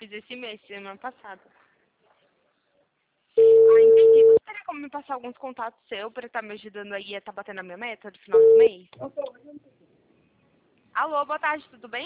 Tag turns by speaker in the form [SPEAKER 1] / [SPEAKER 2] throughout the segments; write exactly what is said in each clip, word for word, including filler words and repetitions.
[SPEAKER 1] fiz esse mês, semana passada. Ah, entendi. Você teria como me passar alguns contatos seus para estar me ajudando aí a estar batendo a minha meta no final do mês? Alô, boa tarde, tudo bem?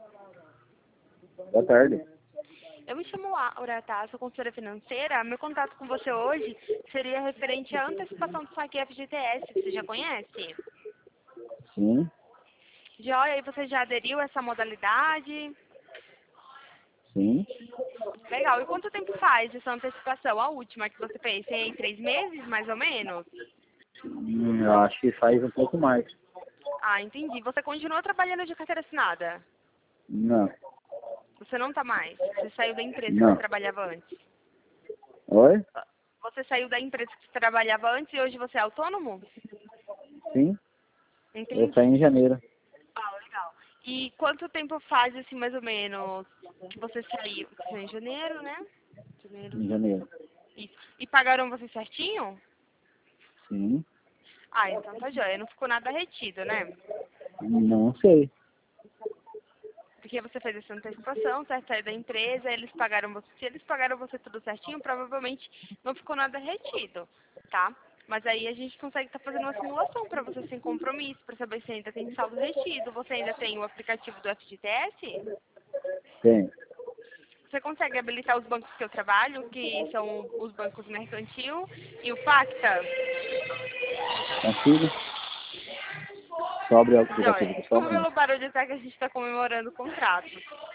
[SPEAKER 2] Boa tarde.
[SPEAKER 1] Eu me chamo Laura, tá? Sou consultora financeira. Meu contato com você hoje seria referente à antecipação do saque F G T S. Você já conhece?
[SPEAKER 2] Sim,
[SPEAKER 1] Joia, e você já aderiu a essa modalidade?
[SPEAKER 2] sim.
[SPEAKER 1] Legal. E quanto tempo faz essa antecipação? A última que você fez? Tem aí três meses, mais ou menos?
[SPEAKER 2] Hum, eu acho que faz um pouco mais.
[SPEAKER 1] Ah, entendi. Você continua trabalhando de carteira assinada?
[SPEAKER 2] Não,
[SPEAKER 1] Você não tá mais? Você saiu da empresa que você
[SPEAKER 2] não.
[SPEAKER 1] trabalhava antes?
[SPEAKER 2] Oi?
[SPEAKER 1] Você saiu da empresa que você trabalhava antes e hoje você é autônomo?
[SPEAKER 2] Sim, eu saí
[SPEAKER 1] Entendi.
[SPEAKER 2] em janeiro.
[SPEAKER 1] Ah, legal. E quanto tempo faz, assim, mais ou menos, que você saiu? Você saiu em janeiro, né? Janeiro.
[SPEAKER 2] Em janeiro.
[SPEAKER 1] Isso. E pagaram você certinho?
[SPEAKER 2] Sim.
[SPEAKER 1] Ah, então tá joia. Não ficou nada retido, né?
[SPEAKER 2] Não sei.
[SPEAKER 1] Porque você fez essa antecipação, certo? Saiu da empresa, eles pagaram você. Se eles pagaram você tudo certinho, provavelmente não ficou nada retido, tá? Mas aí a gente consegue estar fazendo uma simulação para você sem compromisso, para saber se ainda tem saldo retido. Você ainda tem o aplicativo do F G T S?
[SPEAKER 2] Tem.
[SPEAKER 1] Você consegue habilitar os bancos que eu trabalho, que são os bancos mercantil e o Pacta?
[SPEAKER 2] Consigo? Só abrir o aplicativo
[SPEAKER 1] Joia.
[SPEAKER 2] aqui, só um
[SPEAKER 1] Desculpa
[SPEAKER 2] minuto.
[SPEAKER 1] pelo barulho, tá? Que a gente está comemorando o contrato.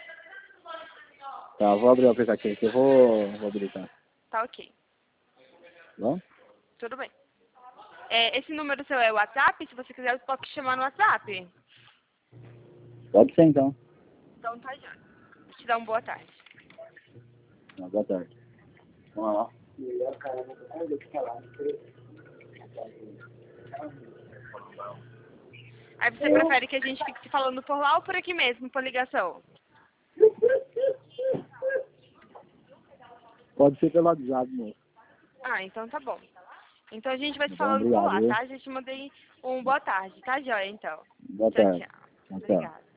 [SPEAKER 2] Tá, vou abrir o aplicativo aqui, eu vou, vou habilitar.
[SPEAKER 1] Tá ok.
[SPEAKER 2] Bom?
[SPEAKER 1] Tudo bem. É, esse número seu é o WhatsApp? Se você quiser, eu posso te chamar no WhatsApp.
[SPEAKER 2] Pode ser então.
[SPEAKER 1] Então tá já. Vou te dar uma boa tarde.
[SPEAKER 2] Ah, boa tarde. Vamos lá.
[SPEAKER 1] Aí você prefere que a gente fique se falando por lá ou por aqui mesmo, por ligação?
[SPEAKER 2] Pode ser pelo WhatsApp, moço.
[SPEAKER 1] Ah, então tá bom. Então a gente vai
[SPEAKER 2] Tá
[SPEAKER 1] se
[SPEAKER 2] bom,
[SPEAKER 1] falando por
[SPEAKER 2] obrigado,
[SPEAKER 1] lá,
[SPEAKER 2] viu?
[SPEAKER 1] tá? A gente mandei um boa tarde, tá, Joia? Então.
[SPEAKER 2] Boa
[SPEAKER 1] Tchau,
[SPEAKER 2] tarde.
[SPEAKER 1] tchau.
[SPEAKER 2] Tchau, tchau.
[SPEAKER 1] Obrigada.